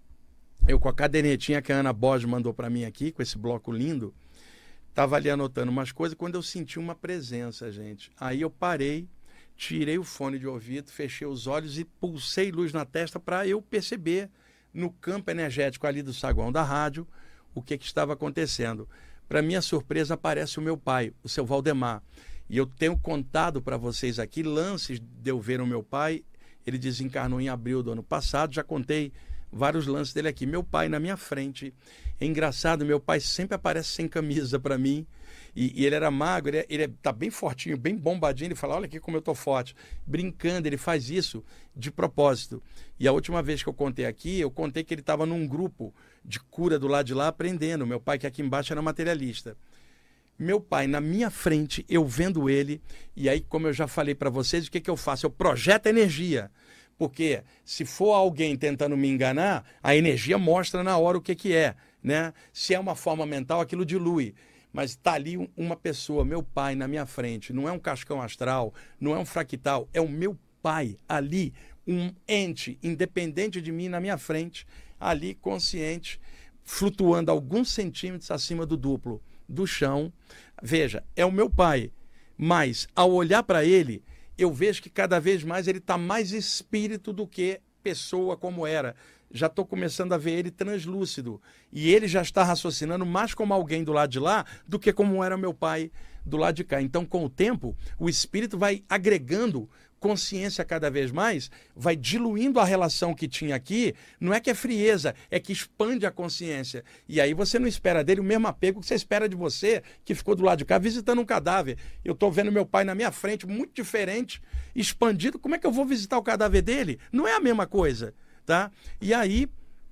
eu com a cadernetinha que a Ana Borges mandou para mim aqui, com esse bloco lindo, estava ali anotando umas coisas, quando eu senti uma presença, gente. Aí eu parei, tirei o fone de ouvido, fechei os olhos e pulsei luz na testa para eu perceber, no campo energético ali do saguão da rádio, o que estava acontecendo. Para minha surpresa, aparece o meu pai, o seu Valdemar. E eu tenho contado para vocês aqui lances de eu ver o meu pai. Ele desencarnou em abril do ano passado. Já contei vários lances dele aqui. Meu pai na minha frente. É engraçado, meu pai sempre aparece sem camisa para mim. E ele era magro, ele tá bem fortinho, bem bombadinho. Ele fala, olha aqui como eu tô forte. Brincando, ele faz isso de propósito. E a última vez que eu contei aqui, eu contei que ele estava num grupo de cura do lado de lá aprendendo. Meu pai, que aqui embaixo era materialista. Meu pai na minha frente, eu vendo ele, e aí, como eu já falei para vocês, o que eu faço? Eu projeto energia, porque se for alguém tentando me enganar, a energia mostra na hora o que é, né? Se é uma forma mental, aquilo dilui, mas está ali uma pessoa, meu pai na minha frente, não é um cascão astral, não é um fractal, é o meu pai ali, um ente independente de mim na minha frente, ali consciente, flutuando alguns centímetros acima do duplo do chão. Veja, é o meu pai, mas ao olhar para ele, eu vejo que cada vez mais ele está mais espírito do que pessoa como era. Já estou começando a ver ele translúcido e ele já está raciocinando mais como alguém do lado de lá do que como era meu pai do lado de cá. Então, com o tempo, o espírito vai agregando consciência cada vez mais, vai diluindo a relação que tinha aqui. Não é que é frieza, é que expande a consciência. E aí você não espera dele o mesmo apego que você espera de você, que ficou do lado de cá visitando um cadáver. Eu estou vendo meu pai na minha frente, muito diferente, expandido. Como é que eu vou visitar o cadáver dele? Não é a mesma coisa, tá? E aí,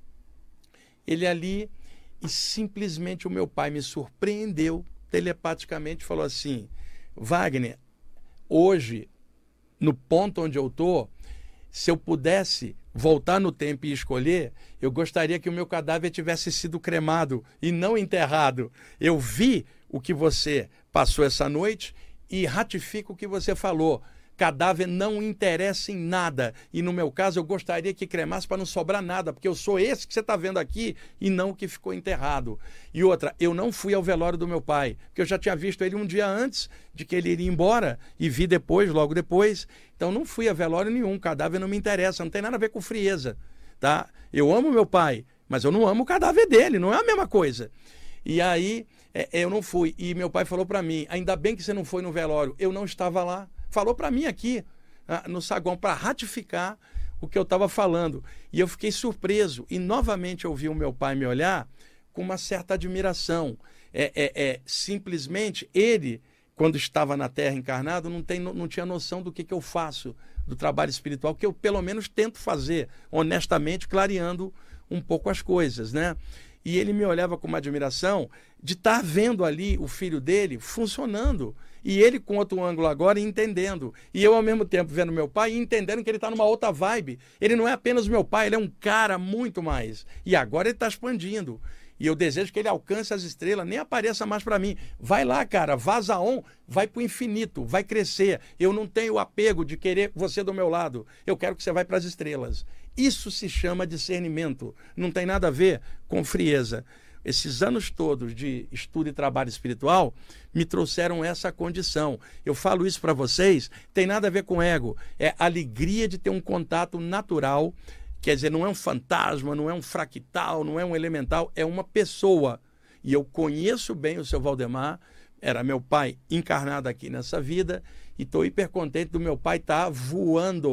ele ali, e simplesmente o meu pai me surpreendeu telepaticamente, falou assim, Wagner, hoje, no ponto onde eu estou, se eu pudesse voltar no tempo e escolher, eu gostaria que o meu cadáver tivesse sido cremado e não enterrado. Eu vi o que você passou essa noite e ratifico o que você falou. Cadáver não interessa em nada. E no meu caso, eu gostaria que cremasse para não sobrar nada, porque eu sou esse que você está vendo aqui e não o que ficou enterrado. E outra, eu não fui ao velório do meu pai, porque eu já tinha visto ele um dia antes de que ele iria embora e vi depois, logo depois. Então não fui a velório nenhum, cadáver não me interessa, não tem nada a ver com frieza, tá? Eu amo meu pai, mas eu não amo o cadáver dele, não é a mesma coisa. E aí, eu não fui. E meu pai falou para mim, ainda bem que você não foi no velório, eu não estava lá. Falou para mim aqui, no saguão, para ratificar o que eu estava falando. E eu fiquei surpreso. E novamente eu vi o meu pai me olhar com uma certa admiração. Simplesmente ele, quando estava na Terra encarnado, não tinha noção do que eu faço, do trabalho espiritual, que eu pelo menos tento fazer, honestamente, clareando um pouco as coisas, né? E ele me olhava com uma admiração de estar vendo ali o filho dele funcionando. E ele com outro ângulo agora entendendo. E eu, ao mesmo tempo, vendo meu pai e entendendo que ele está numa outra vibe. Ele não é apenas meu pai, ele é um cara muito mais. E agora ele está expandindo. E eu desejo que ele alcance as estrelas, nem apareça mais para mim. Vai lá, cara, vaza on, vai para o infinito, vai crescer. Eu não tenho apego de querer você do meu lado. Eu quero que você vá para as estrelas. Isso se chama discernimento. Não tem nada a ver com frieza. Esses anos todos de estudo e trabalho espiritual me trouxeram essa condição. Eu falo isso para vocês, tem nada a ver com ego. É alegria de ter um contato natural. Quer dizer, não é um fantasma, não é um fractal, não é um elemental, é uma pessoa. E eu conheço bem o seu Valdemar, era meu pai encarnado aqui nessa vida, e estou hiper contente do meu pai estar voando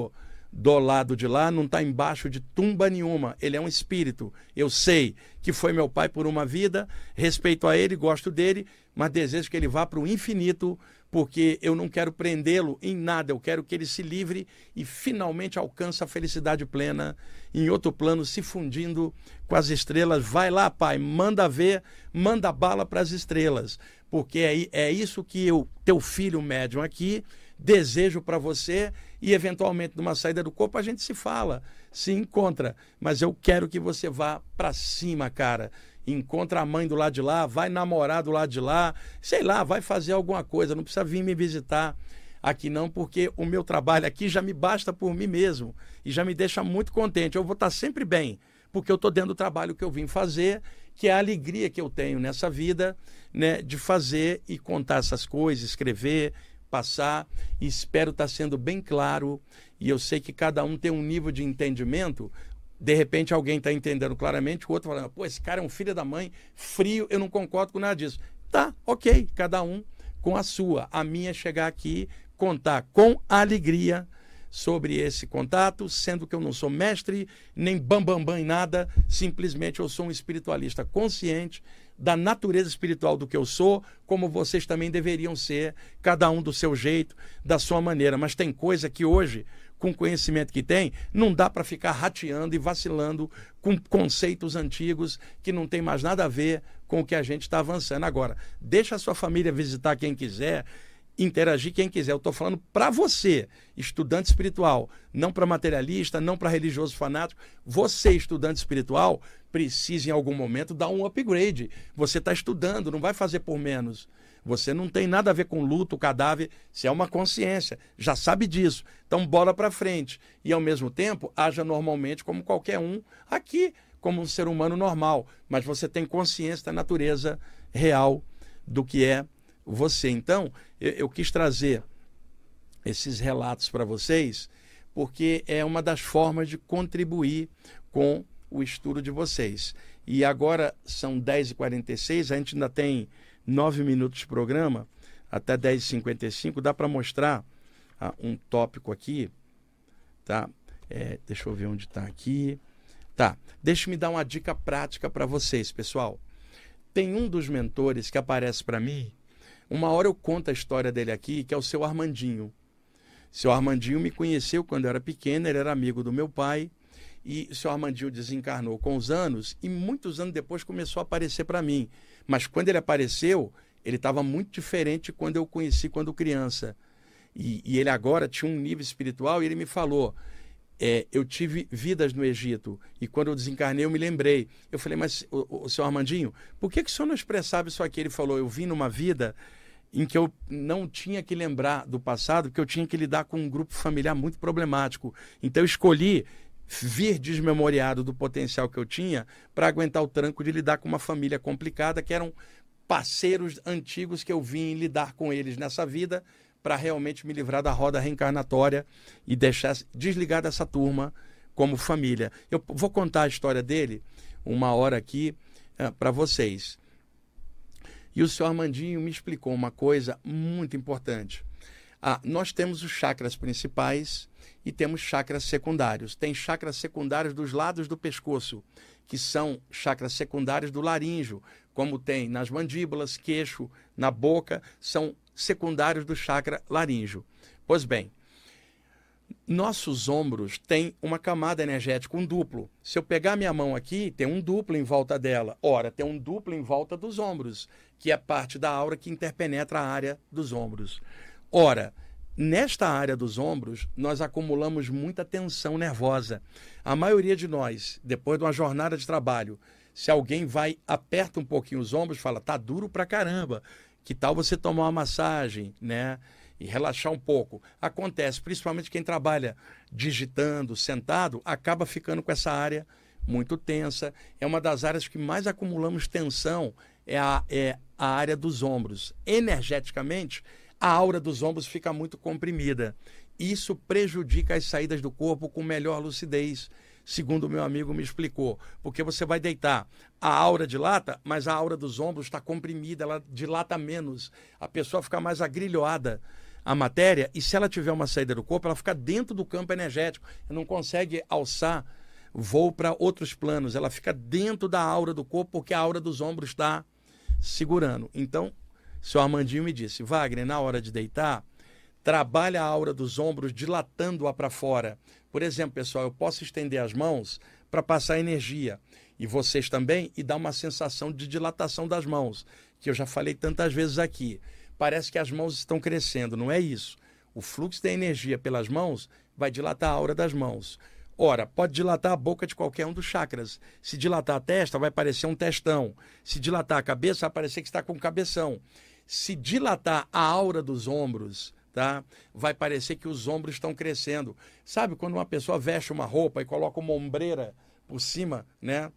do lado de lá não está embaixo de tumba nenhuma. Ele é um espírito. Eu sei que foi meu pai por uma vida, respeito a ele, gosto dele, mas desejo que ele vá para o infinito, porque eu não quero prendê-lo em nada. Eu quero que ele se livre e finalmente alcance a felicidade plena em outro plano, se fundindo com as estrelas. Vai lá, pai, manda ver, manda bala para as estrelas, porque é isso que eu, teu filho médium aqui, desejo para você. E eventualmente numa saída do corpo a gente se fala, se encontra, mas eu quero que você vá para cima, cara. Encontra a mãe do lado de lá, vai namorar do lado de lá, sei lá, vai fazer alguma coisa, não precisa vir me visitar aqui não, porque o meu trabalho aqui já me basta por mim mesmo e já me deixa muito contente. Eu vou estar sempre bem, porque eu estou dentro do trabalho que eu vim fazer, que é a alegria que eu tenho nessa vida, né, de fazer e contar essas coisas, escrever, passar, e espero estar sendo bem claro, e eu sei que cada um tem um nível de entendimento. De repente alguém está entendendo claramente, o outro falando, pô, esse cara é um filho da mãe, frio, eu não concordo com nada disso. Tá, ok, cada um com a sua. A minha é chegar aqui, contar com alegria sobre esse contato, sendo que eu não sou mestre, nem bambambam em nada, simplesmente eu sou um espiritualista consciente da natureza espiritual do que eu sou, como vocês também deveriam ser, cada um do seu jeito, da sua maneira. Mas tem coisa que hoje, com o conhecimento que tem, não dá para ficar rateando e vacilando com conceitos antigos que não tem mais nada a ver com o que a gente está avançando. Agora, deixa a sua família visitar quem quiser, interagir quem quiser. Eu estou falando para você, estudante espiritual, não para materialista, não para religioso fanático. Você, estudante espiritual, precisa em algum momento dar um upgrade. Você está estudando, não vai fazer por menos. Você não tem nada a ver com luto, cadáver, você é uma consciência, já sabe disso. Então, bola para frente. E, ao mesmo tempo, haja normalmente como qualquer um aqui, como um ser humano normal. Mas você tem consciência da natureza real do que é você. Então, eu quis trazer esses relatos para vocês, porque é uma das formas de contribuir com o estudo de vocês. E agora são 10h46, a gente ainda tem 9 minutos de programa, até 10h55, dá para mostrar um tópico aqui, tá? Deixa eu ver onde está aqui. Tá, deixa eu me dar uma dica prática para vocês, pessoal. Tem um dos mentores que aparece para mim, uma hora eu conto a história dele aqui, que é o seu Armandinho. Seu Armandinho me conheceu quando eu era pequeno, ele era amigo do meu pai, e o seu Armandinho desencarnou com os anos, e muitos anos depois começou a aparecer para mim. Mas quando ele apareceu, ele estava muito diferente de quando eu o conheci quando criança. E ele agora tinha um nível espiritual, e ele me falou, eu tive vidas no Egito, e quando eu desencarnei eu me lembrei. Eu falei, mas o seu Armandinho, por que o senhor não expressava isso aqui? Ele falou, eu vim numa vida em que eu não tinha que lembrar do passado, porque eu tinha que lidar com um grupo familiar muito problemático. Então eu escolhi vir desmemoriado do potencial que eu tinha para aguentar o tranco de lidar com uma família complicada, que eram parceiros antigos que eu vim lidar com eles nessa vida, para realmente me livrar da roda reencarnatória e desligar dessa turma como família. Eu vou contar a história dele uma hora aqui para vocês. E o senhor Armandinho me explicou uma coisa muito importante. Nós temos os chakras principais e temos chakras secundários. Tem chakras secundários dos lados do pescoço, que são chakras secundários do laríngeo, como tem nas mandíbulas, queixo, na boca, são secundários do chakra laríngeo. Pois bem, nossos ombros têm uma camada energética, um duplo. Se eu pegar minha mão aqui, tem um duplo em volta dela. Ora, tem um duplo em volta dos ombros, que é parte da aura que interpenetra a área dos ombros. Ora, nesta área dos ombros, nós acumulamos muita tensão nervosa. A maioria de nós, depois de uma jornada de trabalho, se alguém aperta um pouquinho os ombros, fala, tá duro pra caramba, que tal você tomar uma massagem, né? E relaxar um pouco. Acontece, principalmente quem trabalha digitando, sentado, acaba ficando com essa área muito tensa. É uma das áreas que mais acumulamos tensão, é a área dos ombros. Energeticamente, a aura dos ombros fica muito comprimida. Isso prejudica as saídas do corpo com melhor lucidez, segundo o meu amigo me explicou. Porque você vai deitar, a aura dilata, mas a aura dos ombros está comprimida, ela dilata menos. A pessoa fica mais agrilhoada a matéria, e se ela tiver uma saída do corpo, ela fica dentro do campo energético, não consegue alçar voo para outros planos, ela fica dentro da aura do corpo, porque a aura dos ombros está segurando. Então, o seu Armandinho me disse, Wagner, na hora de deitar, trabalha a aura dos ombros, dilatando-a para fora. Por exemplo, pessoal, eu posso estender as mãos para passar energia, e vocês também, e dar uma sensação de dilatação das mãos, que eu já falei tantas vezes aqui. Parece que as mãos estão crescendo, não é isso. O fluxo da energia pelas mãos vai dilatar a aura das mãos. Ora, pode dilatar a boca de qualquer um dos chakras. Se dilatar a testa, vai parecer um testão. Se dilatar a cabeça, vai parecer que está com um cabeção. Se dilatar a aura dos ombros, tá? Vai parecer que os ombros estão crescendo. Sabe quando uma pessoa veste uma roupa e coloca uma ombreira por cima, né?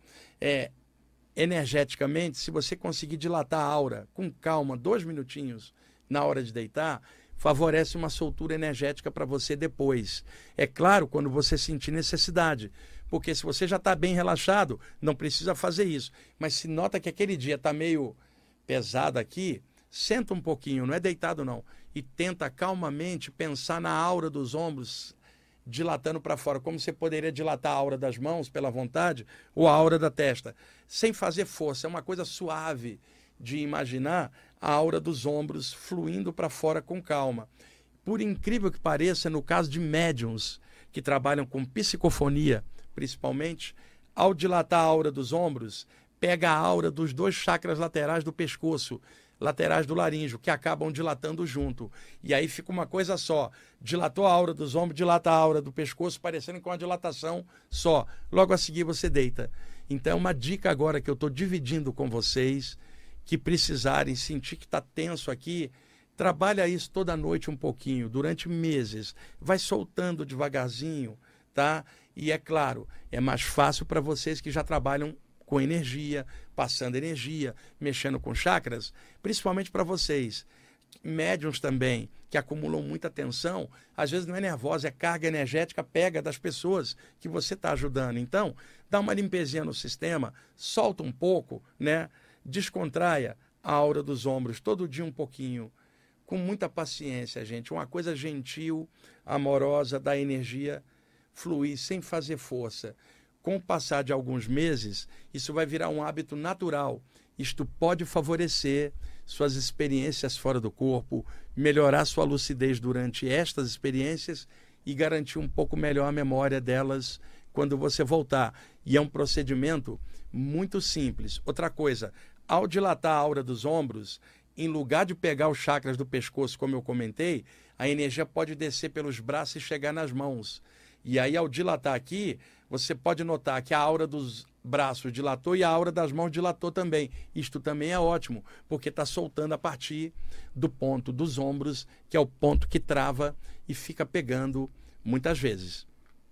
Energeticamente, se você conseguir dilatar a aura com calma, 2 minutinhos na hora de deitar, favorece uma soltura energética para você depois. É claro, quando você sentir necessidade, porque se você já está bem relaxado, não precisa fazer isso. Mas se nota que aquele dia está meio pesado aqui, senta um pouquinho, não é deitado não, e tenta calmamente pensar na aura dos ombros, dilatando para fora, como você poderia dilatar a aura das mãos pela vontade ou a aura da testa, sem fazer força. É uma coisa suave de imaginar a aura dos ombros fluindo para fora com calma. Por incrível que pareça, no caso de médiums que trabalham com psicofonia, principalmente, ao dilatar a aura dos ombros, pega a aura dos 2 chakras laterais do pescoço, laterais do laríngeo, que acabam dilatando junto. E aí fica uma coisa só. Dilatou a aura dos ombros, dilata a aura do pescoço, parecendo com uma dilatação só. Logo a seguir você deita. Então, uma dica agora que eu estou dividindo com vocês, que precisarem sentir que está tenso aqui, trabalha isso toda noite um pouquinho, durante meses. Vai soltando devagarzinho, tá? E é claro, é mais fácil para vocês que já trabalham com energia, passando energia, mexendo com chakras, principalmente para vocês, médiums também, que acumulam muita tensão, às vezes não é nervosa, é carga energética, pega das pessoas que você está ajudando. Então, dá uma limpezinha no sistema, solta um pouco, né? Descontraia a aura dos ombros, todo dia um pouquinho, com muita paciência, gente. Uma coisa gentil, amorosa, da energia fluir sem fazer força. Com o passar de alguns meses, isso vai virar um hábito natural. Isto pode favorecer suas experiências fora do corpo, melhorar sua lucidez durante estas experiências e garantir um pouco melhor a memória delas quando você voltar. E é um procedimento muito simples. Outra coisa, ao dilatar a aura dos ombros, em lugar de pegar os chakras do pescoço, como eu comentei, a energia pode descer pelos braços e chegar nas mãos. E aí, ao dilatar aqui, você pode notar que a aura dos braços dilatou e a aura das mãos dilatou também. Isto também é ótimo, porque está soltando a partir do ponto dos ombros, que é o ponto que trava e fica pegando muitas vezes.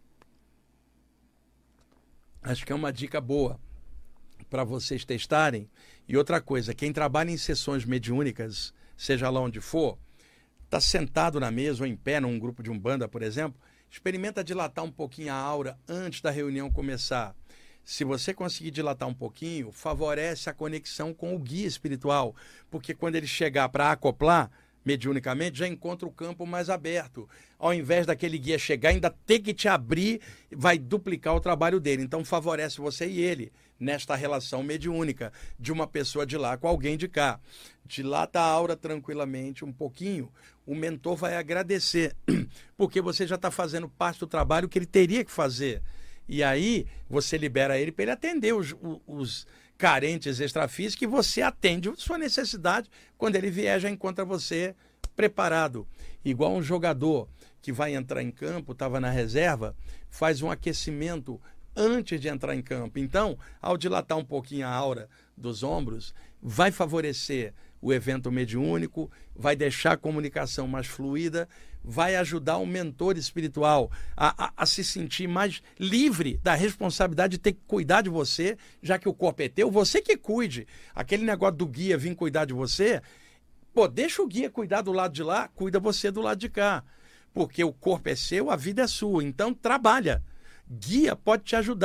Acho que é uma dica boa para vocês testarem. E outra coisa, quem trabalha em sessões mediúnicas, seja lá onde for, está sentado na mesa ou em pé, num grupo de umbanda, por exemplo, experimenta dilatar um pouquinho a aura antes da reunião começar. Se você conseguir dilatar um pouquinho, favorece a conexão com o guia espiritual, porque quando ele chegar para acoplar, mediunicamente, já encontra o campo mais aberto. Ao invés daquele guia chegar, ainda ter que te abrir, vai duplicar o trabalho dele. Então, favorece você e ele nesta relação mediúnica de uma pessoa de lá com alguém de cá. Dilata a aura tranquilamente um pouquinho, o mentor vai agradecer, porque você já está fazendo parte do trabalho que ele teria que fazer. E aí, você libera ele para ele atender os carentes extrafísicos, e você atende a sua necessidade. Quando ele vier, já encontra você preparado. Igual um jogador que vai entrar em campo, estava na reserva, faz um aquecimento antes de entrar em campo. Então, ao dilatar um pouquinho a aura dos ombros, vai favorecer o evento mediúnico, vai deixar a comunicação mais fluida, vai ajudar o mentor espiritual a se sentir mais livre da responsabilidade de ter que cuidar de você, já que o corpo é teu, você que cuide. Aquele negócio do guia vir cuidar de você, pô, deixa o guia cuidar do lado de lá, cuida você do lado de cá. Porque o corpo é seu, a vida é sua, então trabalha. Guia pode te ajudar,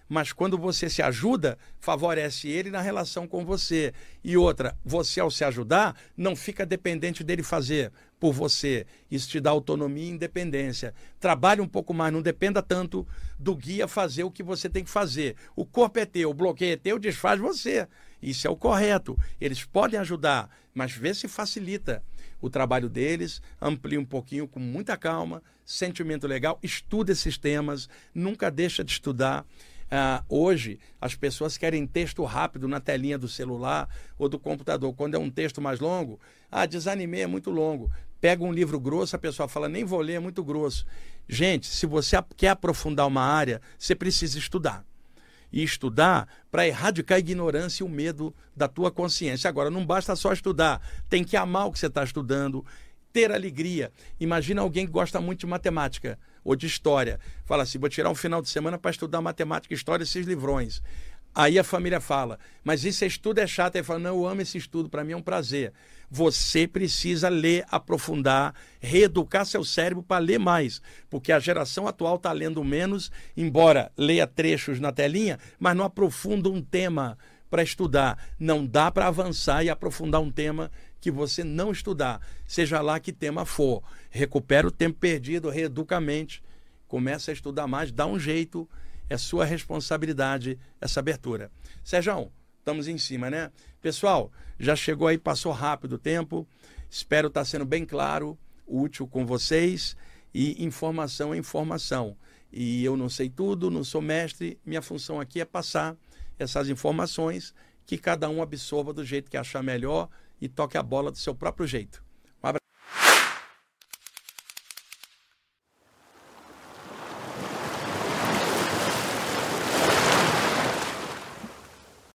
mas quando você se ajuda, favorece ele na relação com você. E outra, você ao se ajudar, não fica dependente dele fazer por você. Isso te dá autonomia e independência. Trabalhe um pouco mais, não dependa tanto do guia fazer o que você tem que fazer. O corpo é teu, o bloqueio é teu, desfaz você. Isso é o correto. Eles podem ajudar, mas vê se facilita o trabalho deles, amplia um pouquinho com muita calma, sentimento legal, estuda esses temas, nunca deixa de estudar. Hoje, as pessoas querem texto rápido na telinha do celular ou do computador. Quando é um texto mais longo, desanimei, é muito longo. Pega um livro grosso, a pessoa fala, nem vou ler, é muito grosso. Gente, se você quer aprofundar uma área, você precisa estudar. E estudar para erradicar a ignorância e o medo da tua consciência. Agora, não basta só estudar, tem que amar o que você está estudando, ter alegria. Imagina alguém que gosta muito de matemática ou de história. Fala assim, vou tirar um final de semana para estudar matemática, história, esses livrões. Aí a família fala, mas esse estudo é chato. Aí fala, não, eu amo esse estudo, para mim é um prazer. Você precisa ler, aprofundar, reeducar seu cérebro para ler mais. Porque a geração atual está lendo menos, embora leia trechos na telinha, mas não aprofunda um tema para estudar. Não dá para avançar e aprofundar um tema que você não estudar, seja lá que tema for. Recupera o tempo perdido, reeduca a mente, começa a estudar mais, dá um jeito. É sua responsabilidade essa abertura. Sérgio, estamos em cima, né? Pessoal, já chegou aí, passou rápido o tempo. Espero estar sendo bem claro, útil com vocês. E informação é informação. E eu não sei tudo, não sou mestre. Minha função aqui é passar essas informações que cada um absorva do jeito que achar melhor e toque a bola do seu próprio jeito.